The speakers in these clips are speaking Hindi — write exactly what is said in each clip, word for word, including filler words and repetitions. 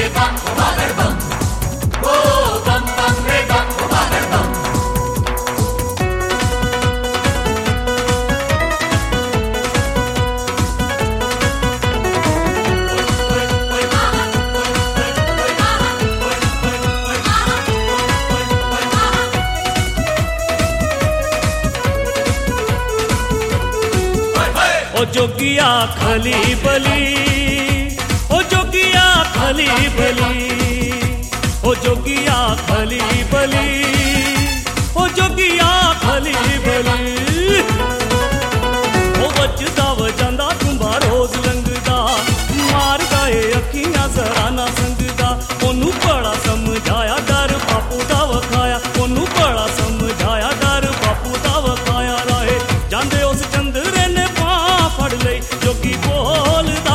ओ जोगिया खली बली, ओ जोगिया खली बली, ओ जोगिया खली बली, ओ जोगिया खली बली। ओ बचदा वजांदा कुंभा रोज लंघदा, मार गए अखियां जरा ना संगदा। ओनू बड़ा समझाया डर बापू दा वखाया, ओनू बड़ा समझाया डर बापू दा वखाया। राहे जांदे उस चंदरे ने फड़ लई जोगी बोलदा,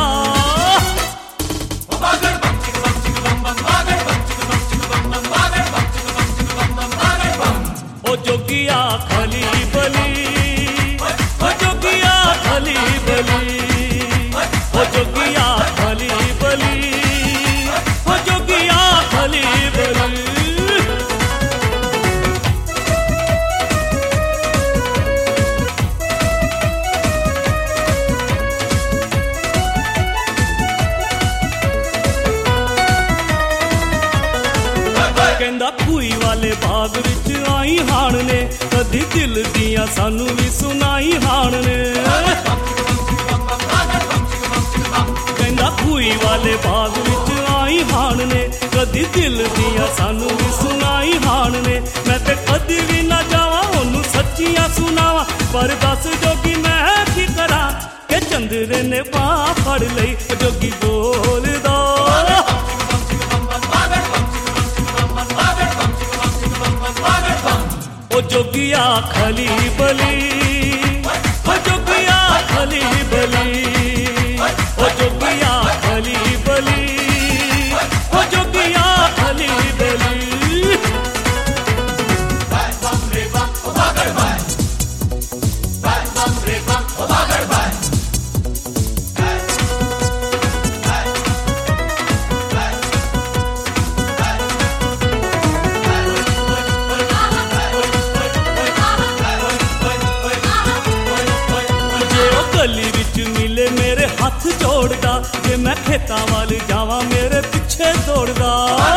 ओ जोगिया खली बली, ओ जोगिया खली बली, ओ जोगिया खली बली, ओ जोगिया खली बली। कहंदा खूही वाले बाग विच आई हाण ने, कदी दिल दियां सानू भी सुनाई हाण ने। कहंदा खूही वाले बाग विच आई हाण ने, कदी दिल दियां सानू भी सुनाई हाण ने। मैं ते कदी भी ना जावां ओनू सच्चियां सुनावां, पर दस जोगी मैं की करा के चंदरे ने बाह फड़ लई जोगी बोलदा। ओ जोगिया खली बली, ओ जोगिया खली बली, ओ जोगिया खली बली, ओ जोगिया खली बली। गली विच मिले मेरे हाथ जोड़दा, जे मैं खेतां वाल जावां मेरे पिछे दौड़दा।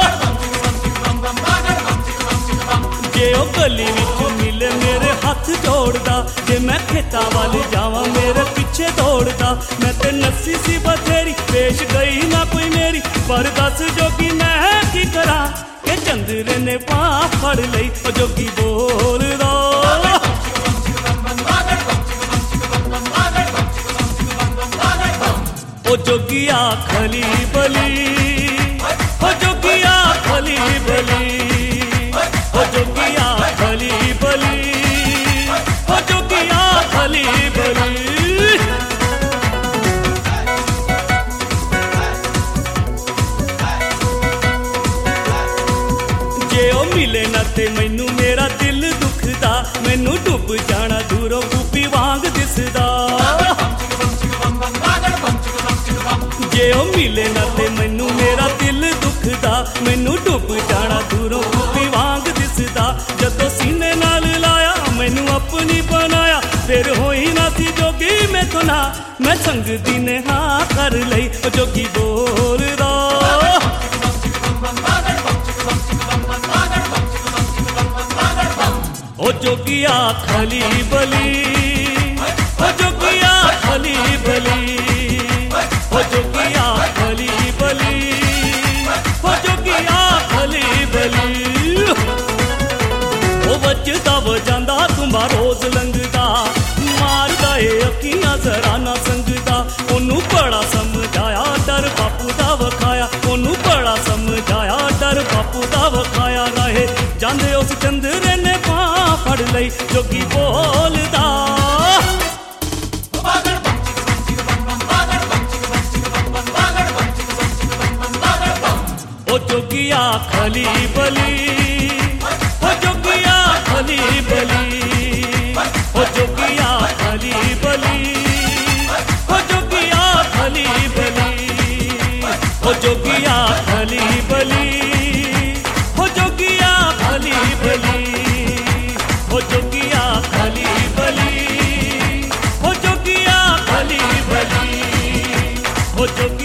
जे ओ गली विच मिले मेरे हाथ जोड़दा, जे मैं खेतां वाल जावां मेरे पिछे दौड़दा। मैं ते नस्सी सी बथेरी पेश गई ना कोई मेरी, पर दस जोगी मैं की करा के चंदरे ने बाह फड़ लई जोगी बोलदा। ओ जोगिया खली बली, ओ जोगिया खली बली, ओ जोगिया खली बली, ओ जोगिया खली बली। जे ओ मिले ना ते मैनू मेरा दिल दुखदा, मैनू डुब जाना दूरों कूपी वांग दिसदा। जे ओ मिले ना ते मैनू मेरा दिल दुखदा, मैनू डुब जाना दूरों कूपी वांग दिसदा। जदों सीने नाल लाया मैनू अपनी बनाया, फिर होई ना सी जोगी मैं तो ना, मैं संग दी ने हाँ कर लई जोगी बोलदा। ओ जोगिया खली बली, ओ जोगिया खली बली, ओ जोगिया खली बली, ओ जोगिया खली बली। ओ बचदा वजांदा कुंभा रोज लंघदा, मार गए अखियां जरा ना संगदा। ओनू बड़ा समझाया डर बापू दा वखाया, ओनू बड़ा समझाया डर बापू दा वखाया। रहे जांदे उस चंदरे ने बाह फड़ लई जोगी बोलदा। ओ जोगिया खली बली, ओ जोगिया खली बली, ओ जोगिया खली बली, ओ जोगिया खली बली, ओ जोगिया खली ओ जोगिया